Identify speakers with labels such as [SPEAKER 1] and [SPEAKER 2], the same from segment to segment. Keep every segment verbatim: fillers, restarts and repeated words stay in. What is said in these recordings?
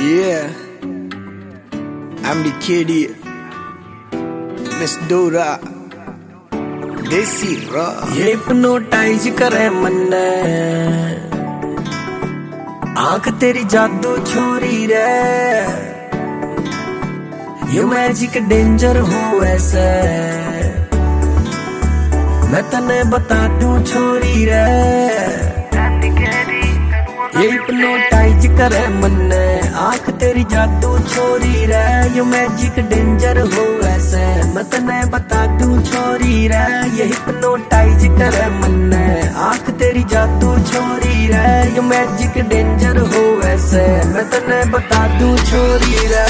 [SPEAKER 1] Yeah, I'm the kid here, Miss Dora, देसी रा।
[SPEAKER 2] ये हिप्नोटाइज करे मन्ने, आंख तेरी जादू छोरी रे, यू मैजिक डेंजर हो ऐसे, मैं तने बता दूं छोरी रे। ये हिप्नोटाइज करे मन्ने, आंख तेरी जादू छोरी रे, यू मैजिक डेंजर हो ऐसे, मैं तने बता दूं छोरी रे। ये हिप्नोटाइज करे मन्ने, आंख तेरी जादू छोरी रे, यू मैजिक डेंजर हो ऐसे, मैं तने बता दूं छोरी रे।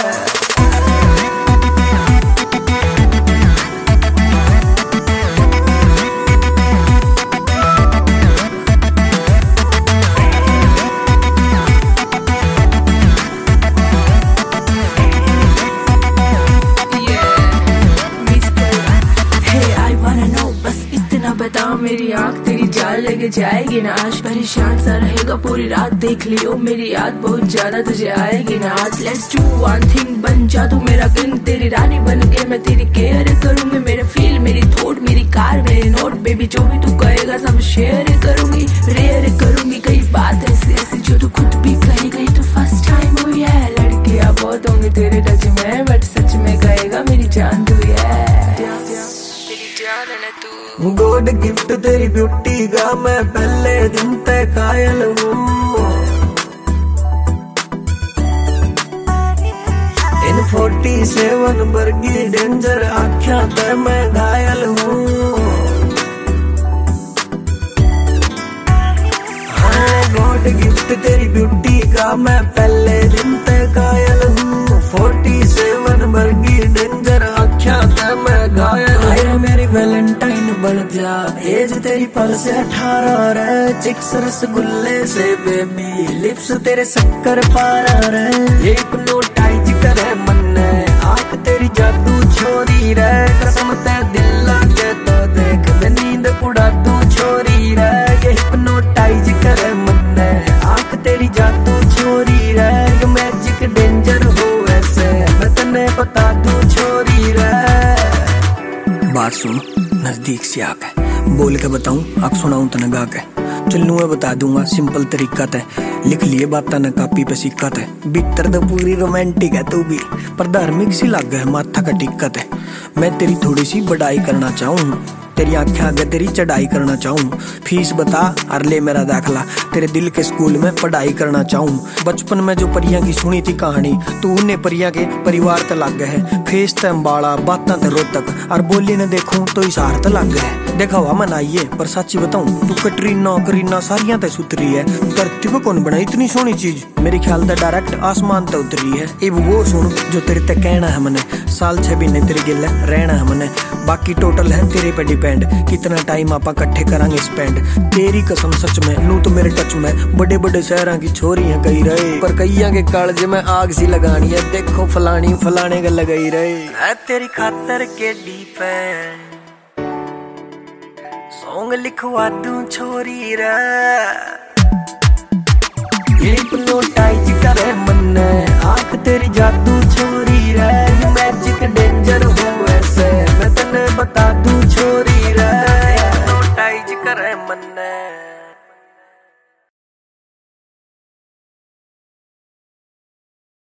[SPEAKER 3] बताओ मेरी आँख तेरी जाल लेके जाएगी ना आज, परेशान सा रहेगा पूरी रात, देख लियो मेरी याद बहुत ज्यादा तुझे आएगी ना आज। लेट्स डू वन थिंग, बन जा तू मेरा किंग, तेरी रानी बन के मैं तेरी केयर करूंगी, मेरे फील मेरी थॉट मेरी कार मेरे नोट, बेबी जो भी तू कहेगा सब शेयर करूंगी, रेयर करूंगी कई बात ऐसी ऐसी जो तू खुद भी कहेगा, तो फर्स्ट टाइम हुई है। लड़कियां बहुत होंगी तेरे टच में, बट सच में कहेगा मेरी जान तू है, तेरी जान है ना तू।
[SPEAKER 2] गॉड गिफ्ट तेरी ब्यूटी का मैं पहले दिन तक कायल हूँ, इन फोर्टी सेवन वर्गी डेंजर आख्या ते मैं घायल हूँ। हाँ गॉड गिफ्ट तेरी ब्यूटी का मैं पहले दिन तक कायल हूँ, फोर्टी सेवन वर्गी डेंजर आख्या ते मैं घायल हूँ। मेरी वैलेंटाइन बन जा, एज तेरी पल से अठारह रे, चिक्स रसगुल्ले से बेबी, लिप्स तेरे शक्कर पारा रे। ये हिप्नोटाइज करे मन्ने, आंख तेरी जादू छोरी रे, कसम ते दिल लागे तो देख मैं नींद उड़ा दूं छोरी रे। ये हिप्नोटाइज करे मन्ने, आंख तेरी जादू छोरी रे, ये मैजिक डेंजर हो ऐसे, मैं तने बता दूं छोरी रे।
[SPEAKER 1] बात सुन नजदीक से आके, बोल के बताऊं अब सुनाऊं तने गा के, चलूं मैं बता दूंगा सिंपल तरीका ते, लिख लिए बात न कापी पे सिक्का ते, भीतर तो पूरी रोमांटिक है तू भी, पर धार्मिक सी लग है माथा का टिक्का ते। मैं तेरी थोड़ी सी बढ़ाई करना चाहूँ, तेरी आंखें आगे तेरी चढ़ाई करना चाहूँ, फीस बता और ले मेरा दाखला, तेरे दिल के स्कूल में पढ़ाई करना चाहूँ। बचपन में जो परियां की सुनी थी कहानी, तू उन्हें परियां के परिवार त लग है, फेस त अम्बाला बातां त रोतक, और बोली न देखूं तो इशार त लग है। देखा हुआ मनाइए पर सच्ची बताऊं, तू कटरीना करीना सारियां ते सुतरी है, धरती को कौन बनाई इतनी सोहनी चीज, मेरे ख्याल त डायरेक्ट आसमान त उतरी है। अब वो सुन जो तेरे ते कहना है मने, साल छह महीने तेरे गिल रहना है मने, बाकी टोटल है तेरे पे डिपेंड, कितना टाइम आपा इकट्ठे करांगे स्पेंड। तेरी कसम सच में लू तो मेरे टच में, बड़े बड़े शहरों की छोरी है कही रहे, पर कईया के कालजे में आग सी लगानी है, देखो फलानी फलाने का लगाई रहे। तेरी खातर के डिपेंड सॉन्ग लिखवा दूं छोरी रे। हिप्नोटाइज करे मन्ने, आंख तेरी जादू